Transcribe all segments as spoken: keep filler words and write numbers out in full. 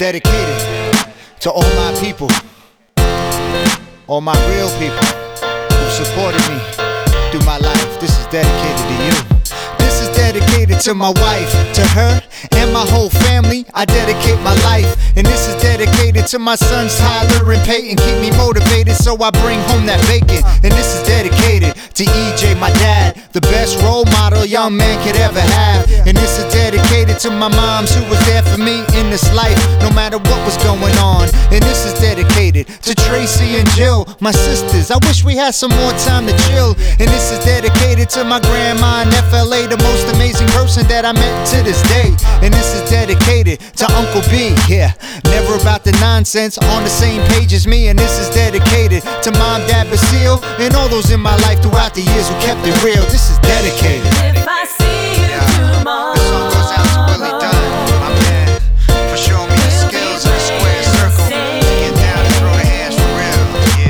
dedicated to all my people, all my real people who supported me through my life. This is dedicated to you. This is dedicated to my wife, to her and my whole family. I dedicate my life. And this is dedicated to my sons Tyler and Peyton. Keep me motivated so I bring home that bacon. And this is dedicated to E J, my dad, the best role model a young man could ever have. And this is dedicated to my moms who was there for me in this life, no matter what was going on. And this is dedicated to Tracy and Jill, my sisters. I wish we had some more time to chill. And this is dedicated to my grandma in F L A, the most amazing person that I met to this day. And this is dedicated to Uncle B, yeah, never about the nonsense, on the same page as me. And this is dedicated to Mom, Dad, Basile, and all those in my life throughout the years who kept it real. This is dedicated. If I see you Yeah. tomorrow, This song goes out to Willie Dunn, my man, for showing me the skills in a square circle to get down and throw the hands for real.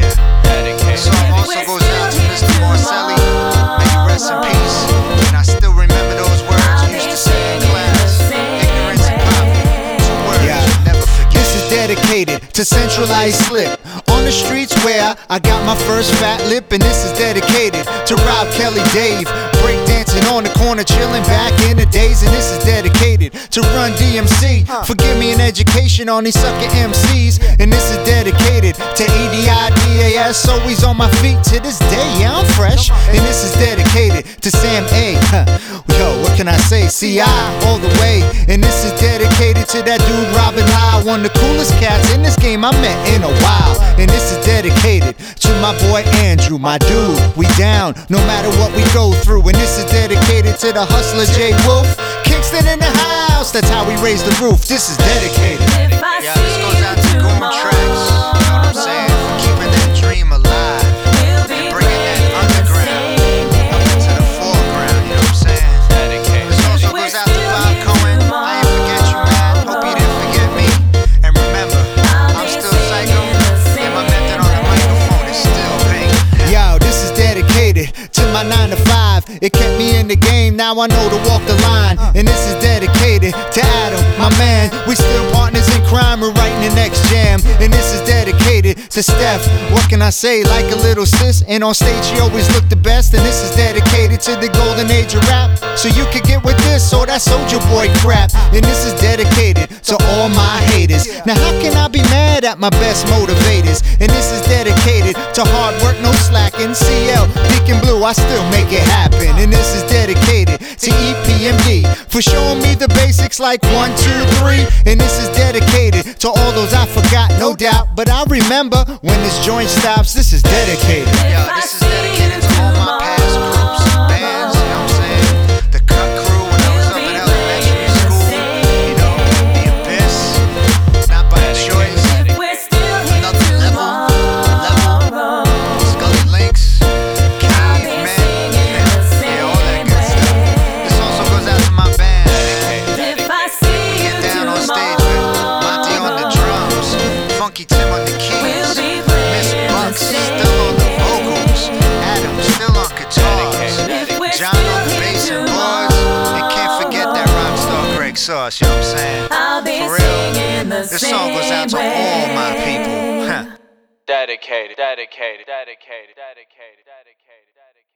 Yeah. This song also goes out to Mister Marcelli. May he rest in peace. And I still remember those words you used to say in class. Ignorance and poverty, two words you never forget. This is dedicated to Centralized Slip, on the streets where I got my first fat lip. And this is dedicated to Rob Kelly, Dave, breakdancing on the corner, chilling back in the days. And this is dedicated to Run D M C for giving me an education on these sucker M Cs. And this is dedicated to A D I D A S, always on my feet to this day. Yeah, I'm fresh. And this is dedicated to Sam A. Yo, what can I say? C I all the way. And this is dedicated to that dude Robin High, one of the coolest cats in this game I met in a while. And this is dedicated to my boy Andrew, my dude. We down no matter what we go through. And this is dedicated to the hustler Jay Wolf, Kingston in the house. That's how we raise the roof. This is dedicated. if I Yeah, see this goes out to you Goon Tracks. You know what I'm saying? For keeping that dream alive we'll be and bringing that underground up into the foreground. You know what I'm saying? This also goes out to Bob Cohen. I ain't forget you, man. Hope you didn't forget me. And remember, I'm still psycho, and my method on the microphone is still pink. Yo, this is dedicated to my nine to five. It kept me in the game, now I know to walk the line. And this is dedicated to Adam, my man. We still partners in crime, we're writing the next jam. And this is dedicated to Steph. What can I say? Like a little sis, and on stage she always looked the best. And this is dedicated to the golden age of rap, so you could get with this or that Soulja Boy crap. And this is dedicated to all my haters. Now how can I be mad at my best motivators? And this is dedicated to hard work, no slacking. C L, Deacon Blue, I still make it happen. And this is dedicated to E P M D for showing me the basics like one, two, three. And this is dedicated to all those I forgot, no doubt, but I remember when this joint stops. This is dedicated. Yeah, this is dedicated to all my past groups and bands. You know what I'm saying? The Cut Crew when I was up in elementary school. You know, the Abyss, Not by Choice, we're still here Another Level, tomorrow. Scully Links, Caveman, yeah, all that good stuff. This also goes out to my band. If I see you Get down on stage with Monty on the drums, Funky Tim on the keys, Miss Bucks still on the vocals, Adam still on guitars, John on the bass and bars, and can't forget that rock star Greg Sauce. You know what I'm saying? I'll be For real. singing the This song goes out to all my people. Huh. Dedicated, dedicated, dedicated, dedicated, dedicated, dedicated.